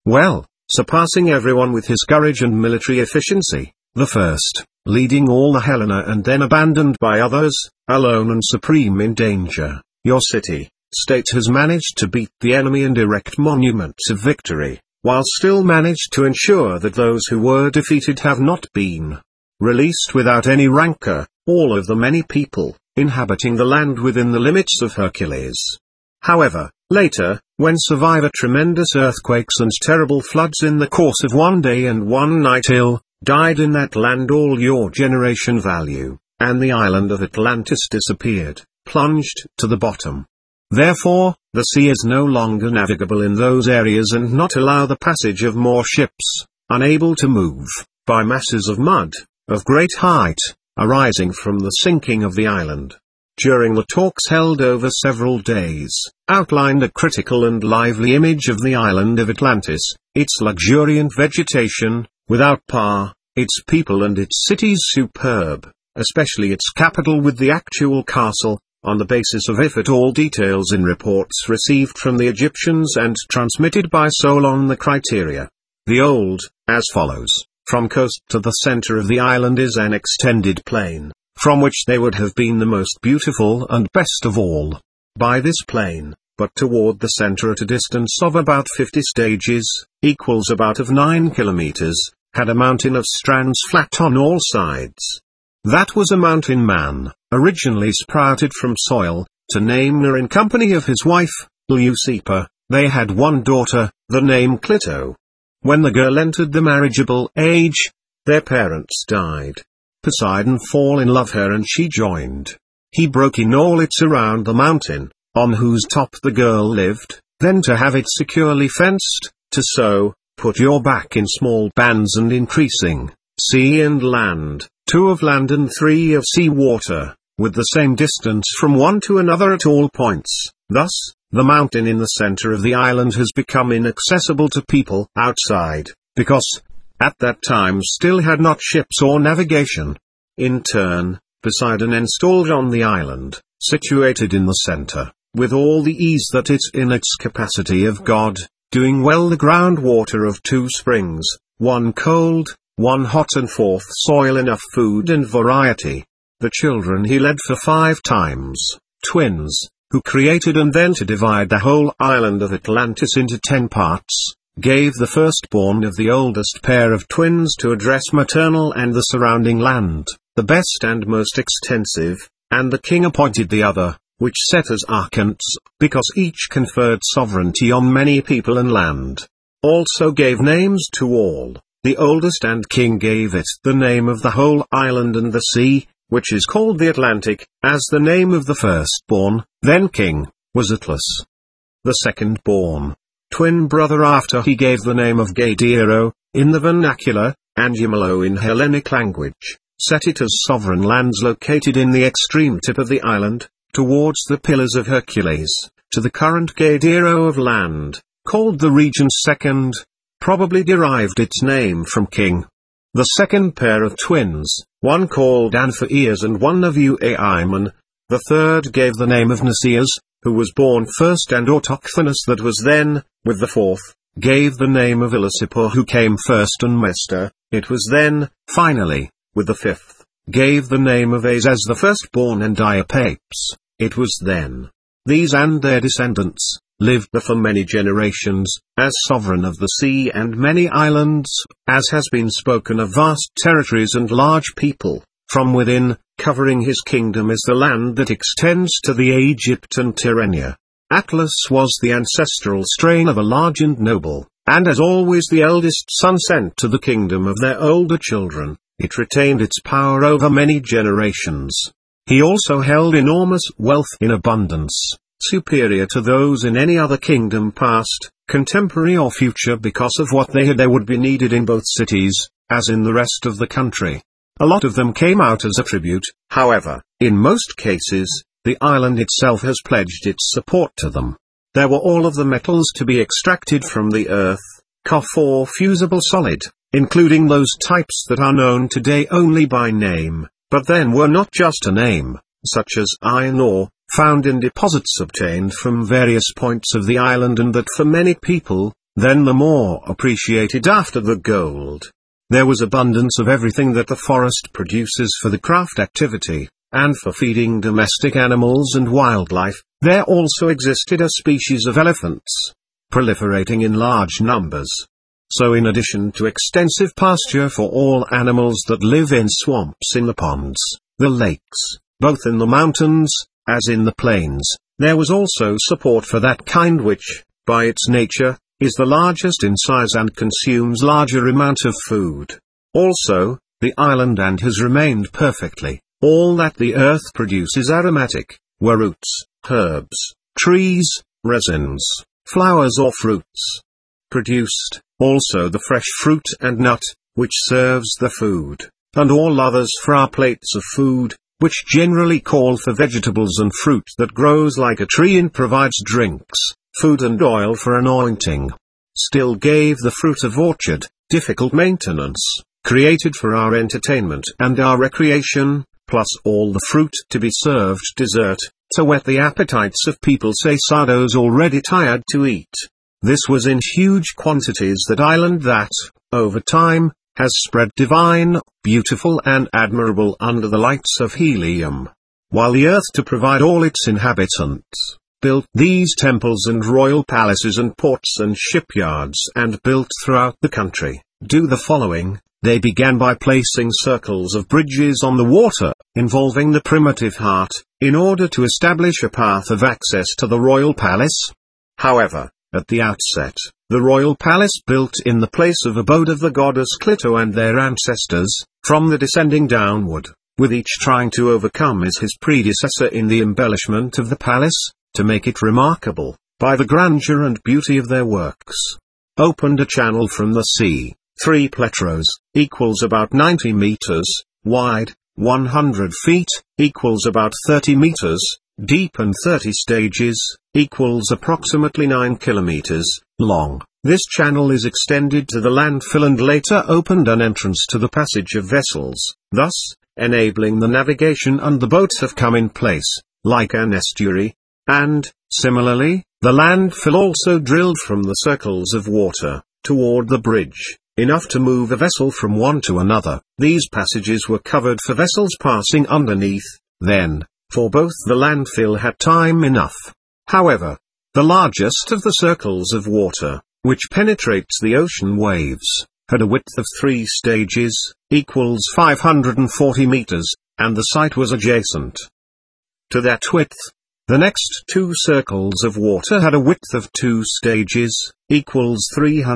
surpassing everyone with his courage and military efficiency, the first, leading all the Helena and then abandoned by others, alone and supreme in danger, your city-state has managed to beat the enemy and erect monuments of victory, while still managed to ensure that those who were defeated have not been released without any rancor, all of the many people inhabiting the land within the limits of Hercules. However, later, when survivor tremendous earthquakes and terrible floods in the course of one day and one night died in that land all your generation value, and the island of Atlantis disappeared, plunged to the bottom. Therefore, the sea is no longer navigable in those areas and not allow the passage of more ships, unable to move, by masses of mud, of great height, arising from the sinking of the island. During the talks held over several days, outlined a critical and lively image of the island of Atlantis, its luxuriant vegetation, without par, its people and its cities superb, especially its capital with the actual castle, on the basis of if at all details in reports received from the Egyptians and transmitted by Solon the criteria. The old, as follows, from coast to the center of the island is an extended plain, from which they would have been the most beautiful and best of all. By this plain, but toward the center at a distance of about 50 stages, equals about of 9 kilometers, had a mountain of strands flat on all sides. That was a mountain man, originally sprouted from soil, to name her in company of his wife, Leucippe. They had one daughter, the name Clito. When the girl entered the marriageable age, their parents died. Poseidon fall in love her and she joined. He broke in all its around the mountain, on whose top the girl lived, then to have it securely fenced, to so, put your back in small bands and increasing, sea and land, 2 of land and 3 of sea water, with the same distance from one to another at all points. Thus, the mountain in the center of the island has become inaccessible to people outside, because, at that time still had not ships or navigation. In turn, Poseidon installed on the island, situated in the center, with all the ease that is in its capacity of God, doing well the groundwater of 2 springs, one cold, one hot and 4th soil enough food and variety. The children he led for 5 times, twins, who created and then to divide the whole island of Atlantis into 10 parts, gave the firstborn of the oldest pair of twins to address maternal and the surrounding land, the best and most extensive, and the king appointed the other, which set as archonts, because each conferred sovereignty on many people and land. Also gave names to all, the oldest and king gave it the name of the whole island and the sea, which is called the Atlantic, as the name of the firstborn, then king, was Atlas. The second-born, twin brother after he gave the name of Gaidero, in the vernacular, and Yamalo in Hellenic language, set it as sovereign lands located in the extreme tip of the island, towards the Pillars of Hercules, to the current Gaidero of land, called the region second, probably derived its name from king. The second pair of twins, one called Amphias and one of Euaimon, the third gave the name of Nicias, who was born first, and Autochthonus that was then, with the 4th, gave the name of Leucippe who came first, and Mester, it was then, finally, with the 5th, gave the name of As the firstborn, and Diapapes, it was then. These and their descendants lived for many generations, as sovereign of the sea and many islands, as has been spoken of vast territories and large people, from within, covering his kingdom is the land that extends to the Egypt and Tyrrhenia. Atlas was the ancestral strain of a large and noble, and as always the eldest son sent to the kingdom of their older children, it retained its power over many generations. He also held enormous wealth in abundance, superior to those in any other kingdom past, contemporary or future, because of what they had there would be needed in both cities, as in the rest of the country. A lot of them came out as a tribute, however, in most cases, the island itself has pledged its support to them. There were all of the metals to be extracted from the earth, or fusible solid, including those types that are known today only by name, but then were not just a name, such as iron ore, found in deposits obtained from various points of the island, and that for many people, then the more appreciated after the gold. There was abundance of everything that the forest produces for the craft activity, and for feeding domestic animals and wildlife. There also existed a species of elephants, proliferating in large numbers. So in addition to extensive pasture for all animals that live in swamps, in the ponds, the lakes, both in the mountains, as in the plains, there was also support for that kind which, by its nature, is the largest in size and consumes larger amount of food. Also, the island and has remained perfectly, all that the earth produces aromatic, were roots, herbs, trees, resins, flowers or fruits. Produced, also the fresh fruit and nut, which serves the food, and all others for our plates of food, which generally call for vegetables and fruit that grows like a tree and provides drinks, food and oil for anointing. Still gave the fruit of orchard, difficult maintenance, created for our entertainment and our recreation, plus all the fruit to be served dessert, to whet the appetites of people sacerdos already tired to eat. This was in huge quantities that island that, over time, has spread divine, beautiful and admirable under the lights of helium. While the earth to provide all its inhabitants, built these temples and royal palaces and ports and shipyards and built throughout the country, do the following. They began by placing circles of bridges on the water, involving the primitive heart, in order to establish a path of access to the royal palace. However, at the outset, the royal palace built in the place of abode of the goddess Clito and their ancestors, from the descending downward, with each trying to overcome his predecessor in the embellishment of the palace, to make it remarkable, by the grandeur and beauty of their works. Opened a channel from the sea, 3 pletros, equals about 90 meters, wide, 100 feet, equals about 30 meters, deep and 30 stages, equals approximately 9 kilometers, long. This channel is extended to the landfill and later opened an entrance to the passage of vessels, thus, enabling the navigation, and the boats have come in place, like an estuary. And, similarly, the landfill also drilled from the circles of water, toward the bridge, enough to move a vessel from one to another. These passages were covered for vessels passing underneath, then, for both the landfill had time enough. However, the largest of the circles of water, which penetrates the ocean waves, had a width of 3 stages, equals 540 meters, and the site was adjacent to that width. The next 2 circles of water had a width of 2 stages, equals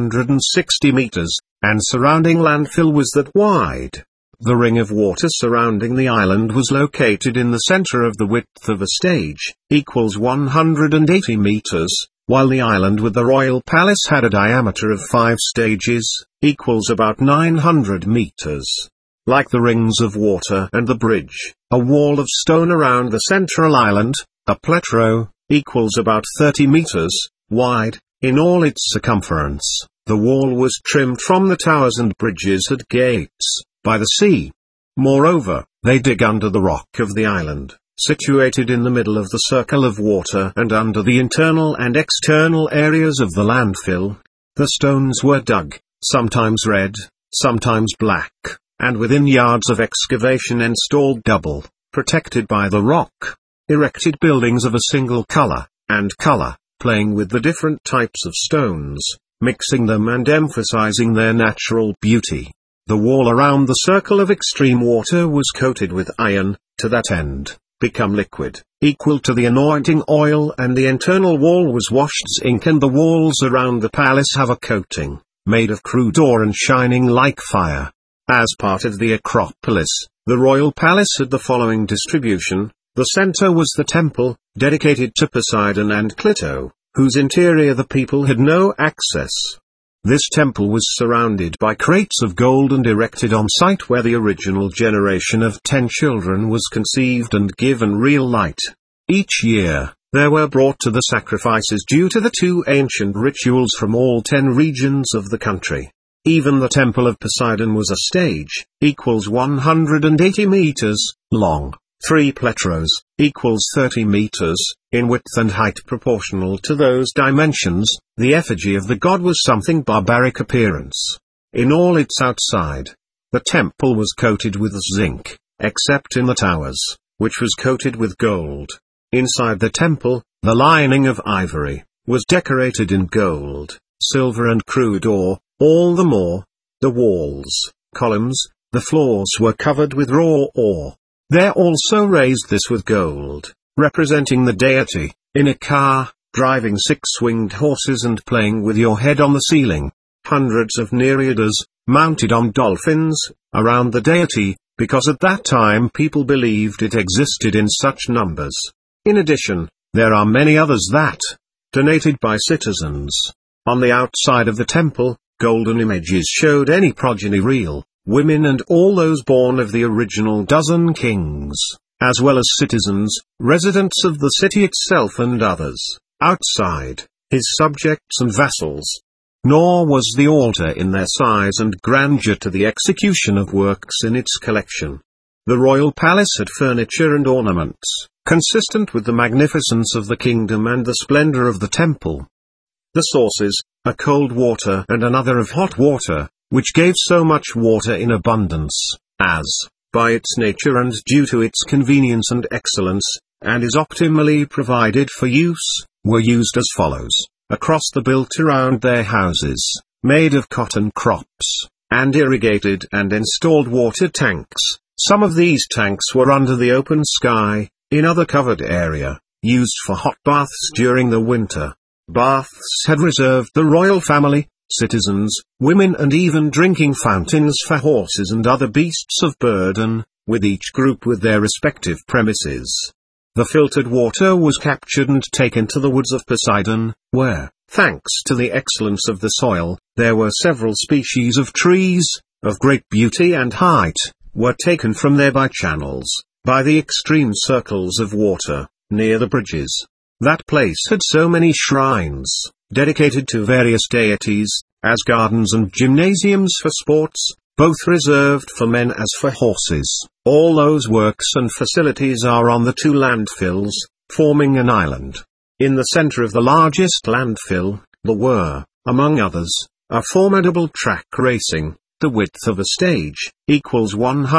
360 meters, and surrounding landfill was that wide. The ring of water surrounding the island was located in the center of the width of a stage, equals 180 meters, while the island with the royal palace had a diameter of 5 stages, equals about 900 meters. Like the rings of water and the bridge, a wall of stone around the central island, a pletro, equals about 30 meters, wide, in all its circumference. The wall was trimmed from the towers and bridges at gates, by the sea. Moreover, they dig under the rock of the island, situated in the middle of the circle of water and under the internal and external areas of the landfill. The stones were dug, sometimes red, sometimes black, and within yards of excavation installed double, protected by the rock. Erected buildings of a single color, playing with the different types of stones, mixing them and emphasizing their natural beauty. The wall around the circle of extreme water was coated with iron, to that end, become liquid, equal to the anointing oil, and the internal wall was washed zinc, and the walls around the palace have a coating, made of crude ore and shining like fire. As part of the Acropolis, the royal palace had the following distribution. The center was the temple, dedicated to Poseidon and Clito, whose interior the people had no access. This temple was surrounded by crates of gold and erected on site where the original generation of 10 children was conceived and given real light. Each year, there were brought to the sacrifices due to the 2 ancient rituals from all 10 regions of the country. Even the temple of Poseidon was a stage, equals 180 meters, long. 3 pletros, equals 30 meters, in width and height proportional to those dimensions. The effigy of the god was something barbaric appearance. In all its outside, the temple was coated with zinc, except in the towers, which was coated with gold. Inside the temple, the lining of ivory was decorated in gold, silver and crude ore. All the more, the walls, columns, the floors were covered with raw ore. There also raised this with gold, representing the deity, in a car, driving 6-winged horses and playing with your head on the ceiling. Hundreds of nereidas, mounted on dolphins, around the deity, because at that time people believed it existed in such numbers. In addition, there are many others that, donated by citizens. On the outside of the temple, golden images showed any progeny, real, women and all those born of the original dozen kings, as well as citizens, residents of the city itself and others, outside, his subjects and vassals. Nor was the altar in their size and grandeur to the execution of works in its collection. The royal palace had furniture and ornaments, consistent with the magnificence of the kingdom and the splendor of the temple. The sources, a cold water and another of hot water, which gave so much water in abundance, as, by its nature and due to its convenience and excellence, and is optimally provided for use, were used as follows. Across the built around their houses, made of cotton crops, and irrigated and installed water tanks. Some of these tanks were under the open sky, in other covered area, used for hot baths during the winter. Baths had reserved the royal family, citizens, women and even drinking fountains for horses and other beasts of burden, with each group with their respective premises. The filtered water was captured and taken to the woods of Poseidon, where, thanks to the excellence of the soil, there were several species of trees, of great beauty and height, were taken from there by channels, by the extreme circles of water, near the bridges. That place had so many shrines, dedicated to various deities, as gardens and gymnasiums for sports, both reserved for men as for horses. All those works and facilities are on the 2 landfills, forming an island. In the center of the largest landfill, there were, among others, a formidable track racing. The width of a stage, equals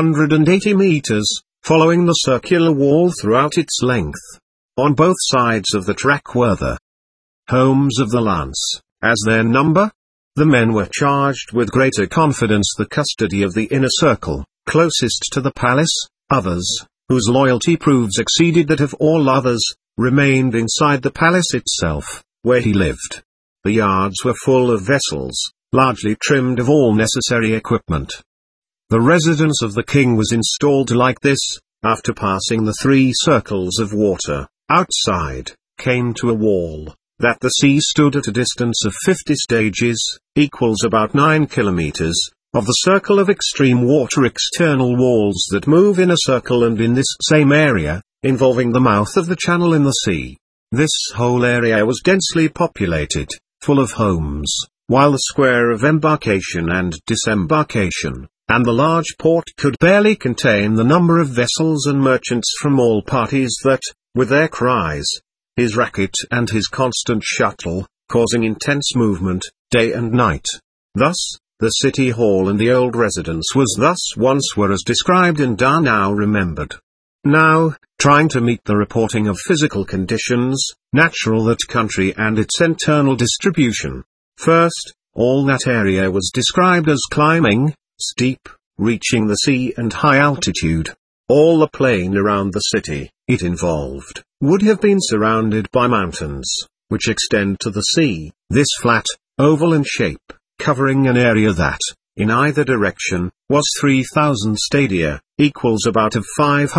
180 meters, following the circular wall throughout its length. On both sides of the track were the homes of the lance, as their number. The men were charged with greater confidence the custody of the inner circle, closest to the palace. Others, whose loyalty proves exceeded that of all others, remained inside the palace itself, where he lived. The yards were full of vessels, largely trimmed of all necessary equipment. The residence of the king was installed like this. After passing the 3 circles of water, outside, came to a wall, that the sea stood at a distance of 50 stages, equals about 9 kilometers, of the circle of extreme water, external walls that move in a circle and in this same area, involving the mouth of the channel in the sea. This whole area was densely populated, full of homes, while the square of embarkation and disembarkation, and the large port could barely contain the number of vessels and merchants from all parties that, with their cries, his racket and his constant shuttle, causing intense movement, day and night. Thus, the city hall and the old residence was thus once were as described and are now remembered. Now, trying to meet the reporting of physical conditions, natural that country and its internal distribution. First, all that area was described as climbing, steep, reaching the sea and high altitude. All the plain around the city, it involved, would have been surrounded by mountains, which extend to the sea, this flat, oval in shape, covering an area that, in either direction, was 3,000 stadia, equals about of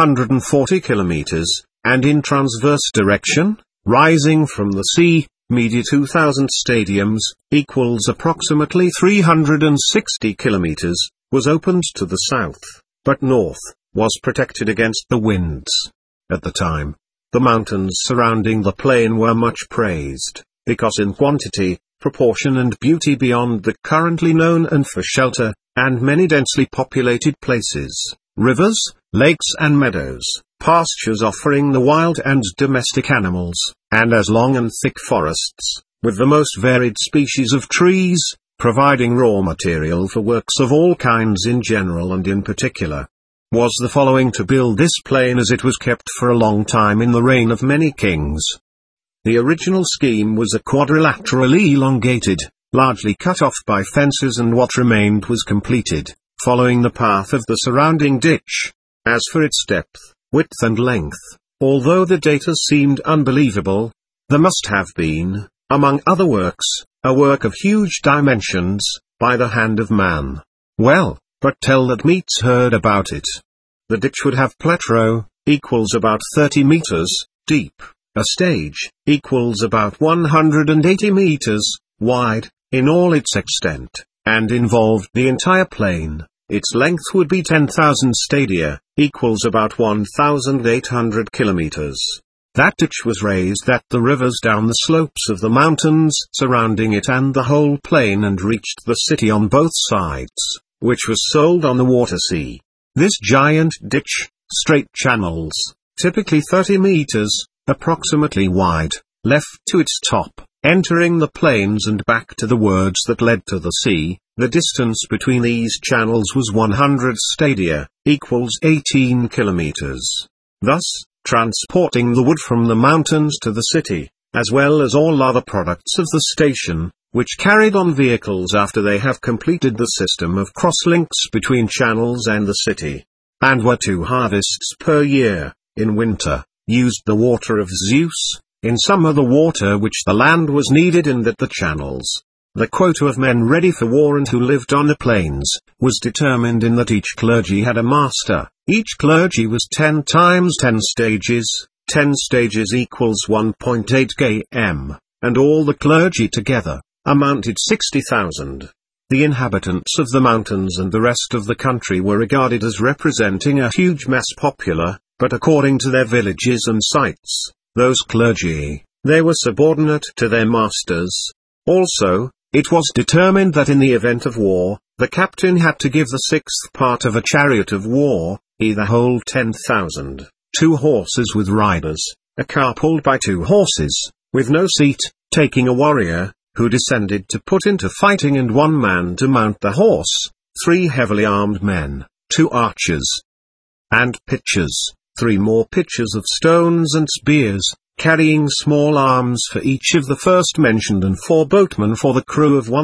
540 kilometers, and in transverse direction, rising from the sea, media 2,000 stadiums, equals approximately 360 kilometers, was opened to the south, but north, was protected against the winds. At the time, the mountains surrounding the plain were much praised, because in quantity, proportion and beauty beyond the currently known and for shelter, and many densely populated places, rivers, lakes and meadows, pastures offering the wild and domestic animals, and as long and thick forests, with the most varied species of trees, providing raw material for works of all kinds in general and in particular. Was the following to build this plain as it was kept for a long time in the reign of many kings. The original scheme was a quadrilateral elongated, largely cut off by fences, and what remained was completed, following the path of the surrounding ditch. As for its depth, width and length, although the data seemed unbelievable, there must have been, among other works, a work of huge dimensions, by the hand of man. Well, but tell that meets heard about it. The ditch would have plateau, equals about 30 meters, deep, a stage, equals about 180 meters, wide, in all its extent, and involved the entire plain. Its length would be 10,000 stadia, equals about 1,800 kilometers. That ditch was raised at the rivers down the slopes of the mountains surrounding it and the whole plain, and reached the city on both sides, which was sold on the water sea. This giant ditch, straight channels, typically 30 meters, approximately wide, left to its top, entering the plains and back to the wards that led to the sea. The distance between these channels was 100 stadia, equals 18 kilometers. Thus, transporting the wood from the mountains to the city, as well as all other products of the station, which carried on vehicles after they have completed the system of cross-links between channels and the city, and were 2 harvests per year, in winter, used the water of Zeus, in summer the water which the land was needed in that the channels. The quota of men ready for war and who lived on the plains, was determined in that each clergy had a master. Each clergy was 10 times 10 stages, 10 stages equals 1.8 km, and all the clergy together, amounted 60,000. The inhabitants of the mountains and the rest of the country were regarded as representing a huge mass popular, but according to their villages and sites, those clergy, they were subordinate to their masters. Also, it was determined that in the event of war, the captain had to give the 6th part of a chariot of war, either whole 10,000, 2 horses with riders, a car pulled by 2 horses, with no seat, taking a warrior, who descended to put into fighting, and 1 man to mount the horse, 3 heavily armed men, 2 archers, and pitchers, 3 more pitchers of stones and spears, carrying small arms for each of the first mentioned, and 4 boatmen for the crew of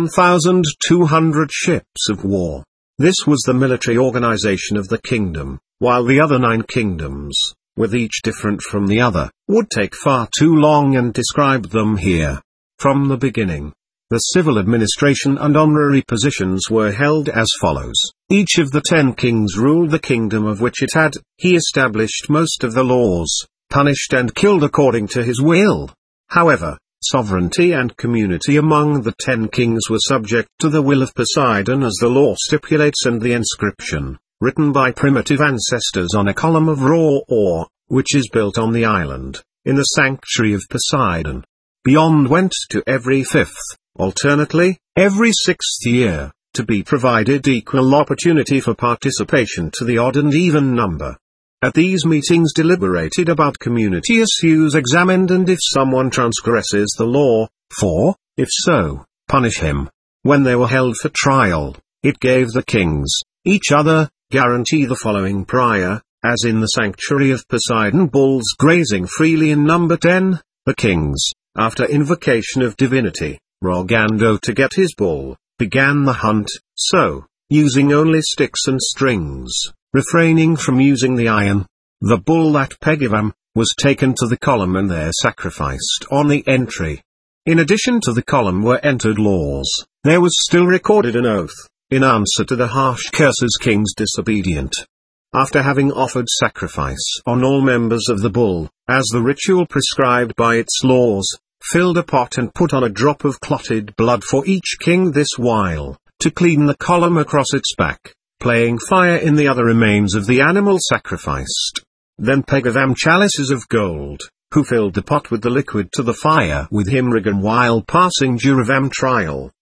1,200 ships of war. This was the military organization of the kingdom, while the other 9 kingdoms, with each different from the other, would take far too long and describe them here. From the beginning, the civil administration and honorary positions were held as follows. Each of the 10 kings ruled the kingdom of which it had. He established most of the laws, punished and killed according to his will. However, sovereignty and community among the 10 kings were subject to the will of Poseidon, as the law stipulates, and the inscription, written by primitive ancestors on a column of raw ore, which is built on the island, in the sanctuary of Poseidon. Beyond went to every 5th, alternately, every 6th year, to be provided equal opportunity for participation to the odd and even number. At these meetings deliberated about community issues examined, and if someone transgresses the law, for, if so, punish him. When they were held for trial, it gave the kings, each other, guarantee the following prior, as in the sanctuary of Poseidon, bulls grazing freely in number 10, the kings, after invocation of divinity, rogando to get his bull, began the hunt, so, using only sticks and strings, refraining from using the iron. The bull at Pegavam was taken to the column and there sacrificed on the entry. In addition to the column were entered laws. There was still recorded an oath, in answer to the harsh curses kings disobedient. After having offered sacrifice on all members of the bull, as the ritual prescribed by its laws, filled a pot and put on a drop of clotted blood for each king this while, to clean the column across its back, playing fire in the other remains of the animal sacrificed. Then Pegavam chalices of gold, who filled the pot with the liquid to the fire with Himrigan while passing Juravam trial,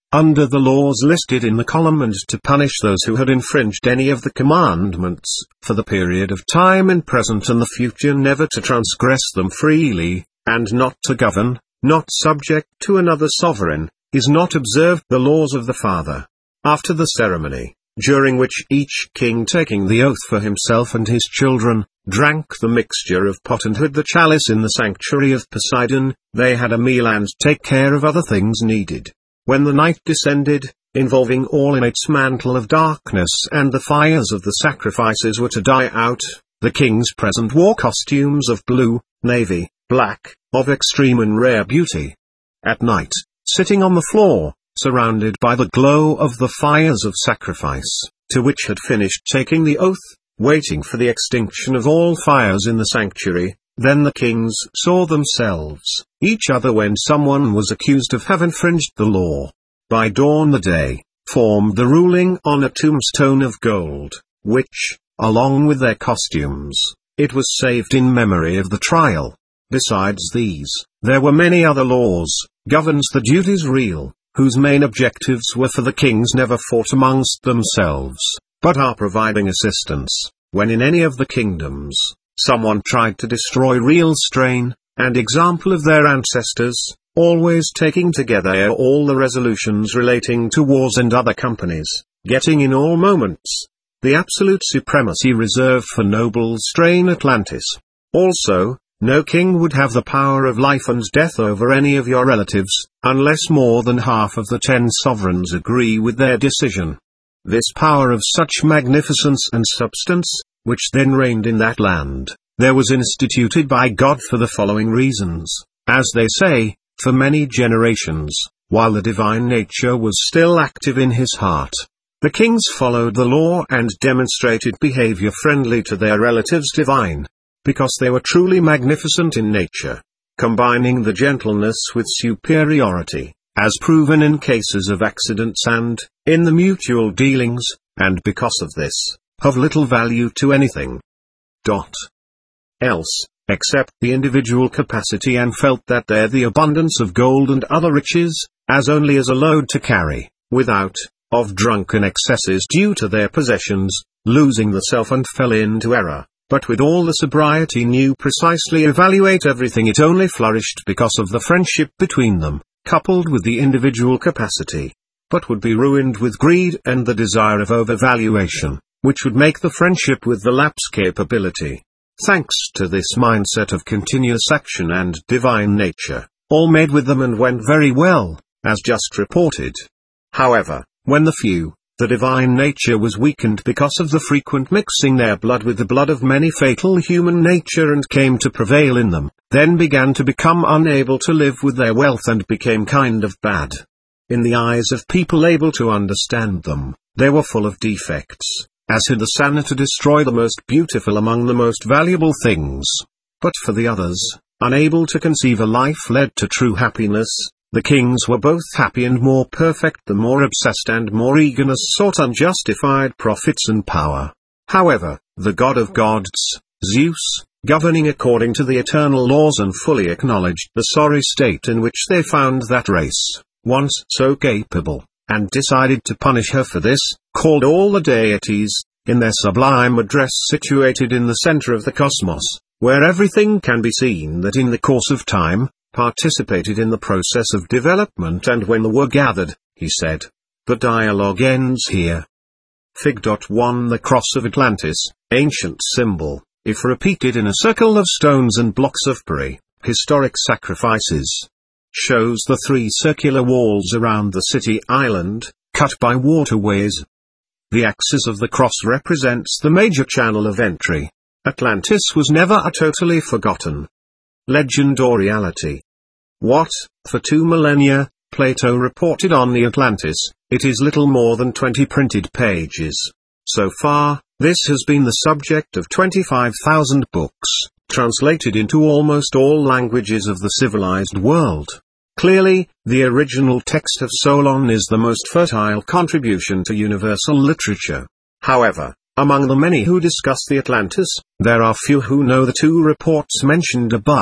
under the laws listed in the column and to punish those who had infringed any of the commandments, for the period of time in present and the future never to transgress them freely, and not to govern, not subject to another sovereign, is not observed the laws of the Father. After the ceremony, during which each king taking the oath for himself and his children, drank the mixture of pot and had the chalice in the sanctuary of Poseidon, they had a meal and take care of other things needed. When the night descended, involving all in its mantle of darkness and the fires of the sacrifices were to die out, the kings present wore costumes of blue, navy, black, of extreme and rare beauty. At night, sitting on the floor, surrounded by the glow of the fires of sacrifice, to which had finished taking the oath, waiting for the extinction of all fires in the sanctuary, then the kings saw themselves, each other when someone was accused of having infringed the law. By dawn the day, formed the ruling on a tombstone of gold, which, along with their costumes, it was saved in memory of the trial. Besides these, there were many other laws, governs the duties real, whose main objectives were for the kings never fought amongst themselves, but are providing assistance, when in any of the kingdoms, someone tried to destroy real strain, and example of their ancestors, always taking together all the resolutions relating to wars and other companies, getting in all moments, the absolute supremacy reserved for noble strain Atlantis. Also, no king would have the power of life and death over any of your relatives, unless more than half of the 10 sovereigns agree with their decision. This power of such magnificence and substance, which then reigned in that land, there was instituted by God for the following reasons, as they say, for many generations, while the divine nature was still active in his heart. The kings followed the law and demonstrated behavior friendly to their relatives divine, because they were truly magnificent in nature, combining the gentleness with superiority, as proven in cases of accidents and, in the mutual dealings, and because of this, of little value to anything else, except the individual capacity, and felt that there the abundance of gold and other riches, as only as a load to carry, without, of drunken excesses due to their possessions, losing the self and fell into error, but with all the sobriety knew precisely evaluate everything, it only flourished because of the friendship between them, coupled with the individual capacity, but would be ruined with greed and the desire of overvaluation, which would make the friendship with the lapse capability. Thanks to this mindset of continuous action and divine nature, all made with them and went very well, as just reported. However, when the few, the divine nature was weakened because of the frequent mixing their blood with the blood of many fatal human nature and came to prevail in them, then began to become unable to live with their wealth and became kind of bad. In the eyes of people able to understand them, they were full of defects, as had the sanity to destroy the most beautiful among the most valuable things. But for the others, unable to conceive a life led to true happiness, the kings were both happy and more perfect the more obsessed and more eagerness sought unjustified profits and power. However, the god of gods, Zeus, governing according to the eternal laws and fully acknowledged the sorry state in which they found that race, once so capable, and decided to punish her for this, called all the deities, in their sublime address situated in the center of the cosmos, where everything can be seen that in the course of time, participated in the process of development, and when they were gathered, he said, the dialogue ends here. Fig. 1 The cross of Atlantis, ancient symbol, if repeated in a circle of stones and blocks of prehistoric sacrifices, shows the 3 circular walls around the city island, cut by waterways. The axis of the cross represents the major channel of entry. Atlantis was never totally forgotten. Legend or reality? What, for 2 millennia, Plato reported on the Atlantis, it is little more than 20 printed pages. So far, this has been the subject of 25,000 books, translated into almost all languages of the civilized world. Clearly, the original text of Solon is the most fertile contribution to universal literature. However, among the many who discuss the Atlantis, there are few who know the 2 reports mentioned above,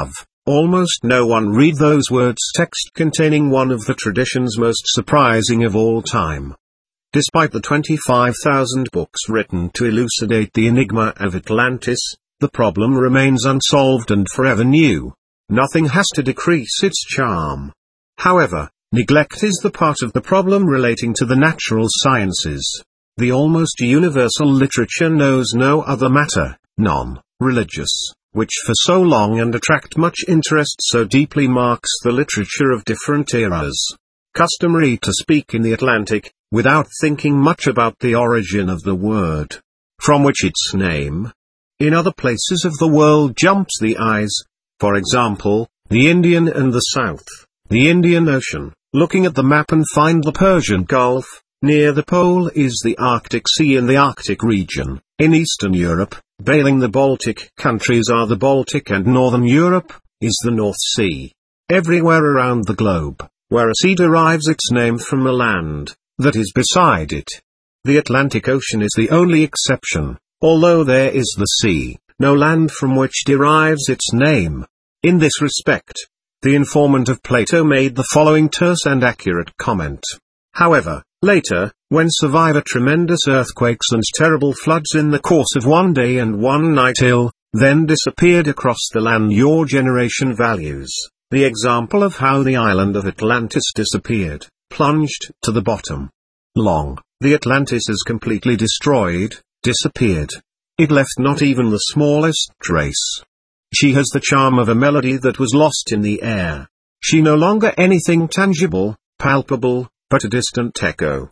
almost no one read those words, text containing one of the tradition's most surprising of all time. Despite the 25,000 books written to elucidate the enigma of Atlantis, the problem remains unsolved and forever new. Nothing has to decrease its charm. However, neglect is the part of the problem relating to the natural sciences. The almost universal literature knows no other matter, non-religious, which for so long and attract much interest so deeply marks the literature of different eras. Customary to speak in the Atlantic, without thinking much about the origin of the word, from which its name, in other places of the world, jumps the eyes. For example, the Indian and the South, the Indian Ocean. Looking at the map and find the Persian Gulf. Near the pole is the Arctic Sea in the Arctic region. In Eastern Europe, bailing the Baltic countries are the Baltic, and Northern Europe is the North Sea. Everywhere around the globe, where a sea derives its name from a land that is beside it. The Atlantic Ocean is the only exception. Although there is the sea, no land from which derives its name. In this respect, the informant of Plato made the following terse and accurate comment. However, later, when survivor tremendous earthquakes and terrible floods in the course of one day and one night then disappeared across the land your generation values, the example of how the island of Atlantis disappeared, plunged to the bottom. Long, the Atlantis is completely destroyed, disappeared. It left not even the smallest trace. She has the charm of a melody that was lost in the air. She no longer anything tangible, palpable, but a distant echo.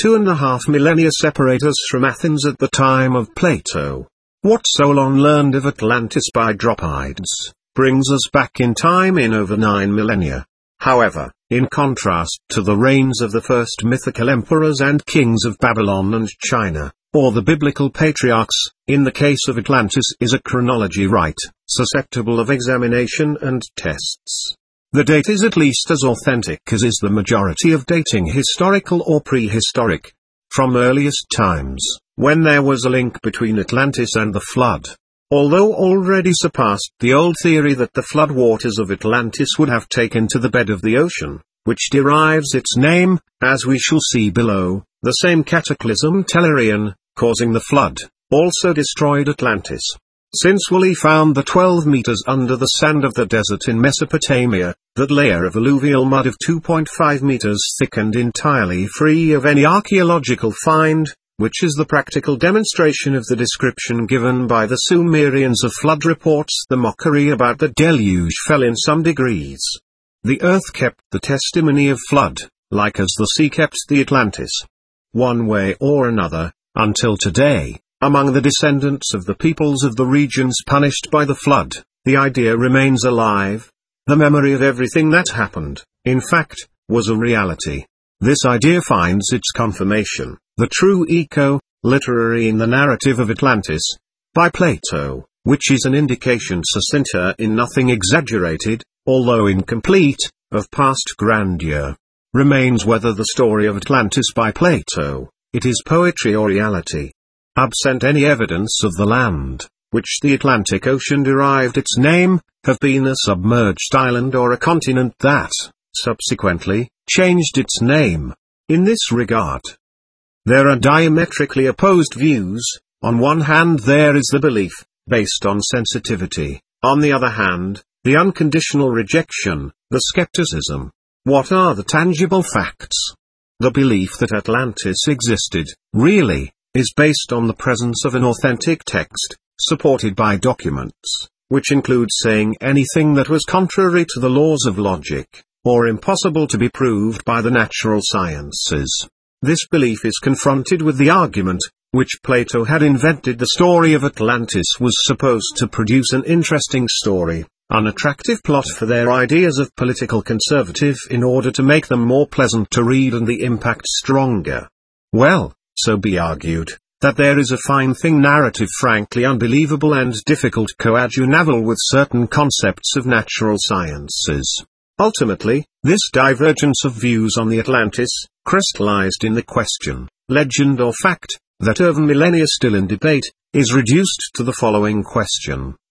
2.5 millennia separate us from Athens at the time of Plato. What Solon learned of Atlantis by Dropides, brings us back in time in over 9 millennia. However, in contrast to the reigns of the first mythical emperors and kings of Babylon and China, or the biblical patriarchs, in the case of Atlantis is a chronology right, susceptible of examination and tests. The date is at least as authentic as is the majority of dating, historical or prehistoric, from earliest times, when there was a link between Atlantis and the flood. Although already surpassed the old theory that the flood waters of Atlantis would have taken to the bed of the ocean, which derives its name, as we shall see below, the same cataclysm Tellurian, causing the flood, also destroyed Atlantis. Since Woolley found the 12 meters under the sand of the desert in Mesopotamia, that layer of alluvial mud of 2.5 meters thick and entirely free of any archaeological find, which is the practical demonstration of the description given by the Sumerians of flood reports, the mockery about the deluge fell in some degrees. The earth kept the testimony of flood, like as the sea kept the Atlantis. One way or another, until today, among the descendants of the peoples of the regions punished by the flood, the idea remains alive. The memory of everything that happened, in fact, was a reality. This idea finds its confirmation, the true echo, literary in the narrative of Atlantis, by Plato, which is an indication succincter in nothing exaggerated, although incomplete, of past grandeur. Remains whether the story of Atlantis by Plato, it is poetry or reality. Absent any evidence of the land, which the Atlantic Ocean derived its name, have been a submerged island or a continent that, subsequently, changed its name. In this regard, there are diametrically opposed views. On one hand there is the belief, based on sensitivity, on the other hand, the unconditional rejection, the skepticism. What are the tangible facts? The belief that Atlantis existed, really, is based on the presence of an authentic text, supported by documents, which include saying anything that was contrary to the laws of logic, or impossible to be proved by the natural sciences. This belief is confronted with the argument, which Plato had invented the story of Atlantis was supposed to produce an interesting story, unattractive plot for their ideas of political conservative in order to make them more pleasant to read and the impact stronger. Well, so be argued, that there is a fine thing narrative frankly unbelievable and difficult coadjunable with certain concepts of natural sciences. Ultimately, this divergence of views on the Atlantis, crystallized in the question, legend or fact, that over millennia still in debate, is reduced to the following question: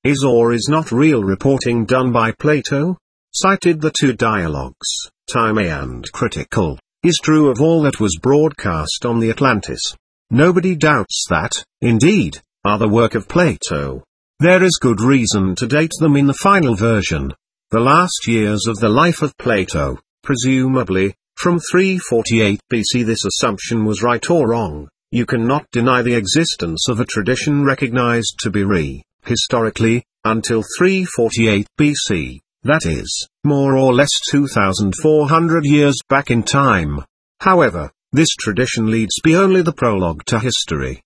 is or is not real reporting done by Plato? Cited the two dialogues, Timely and Critical, is true of all that was broadcast on the Atlantis. Nobody doubts that, indeed, are the work of Plato. There is good reason to date them in the final version, the last years of the life of Plato, presumably, from 348 BC. This assumption was right or wrong. You cannot deny the existence of a tradition recognized to be historically, until 348 BC, that is, more or less 2,400 years back in time. However, this tradition leads be only the prologue to history.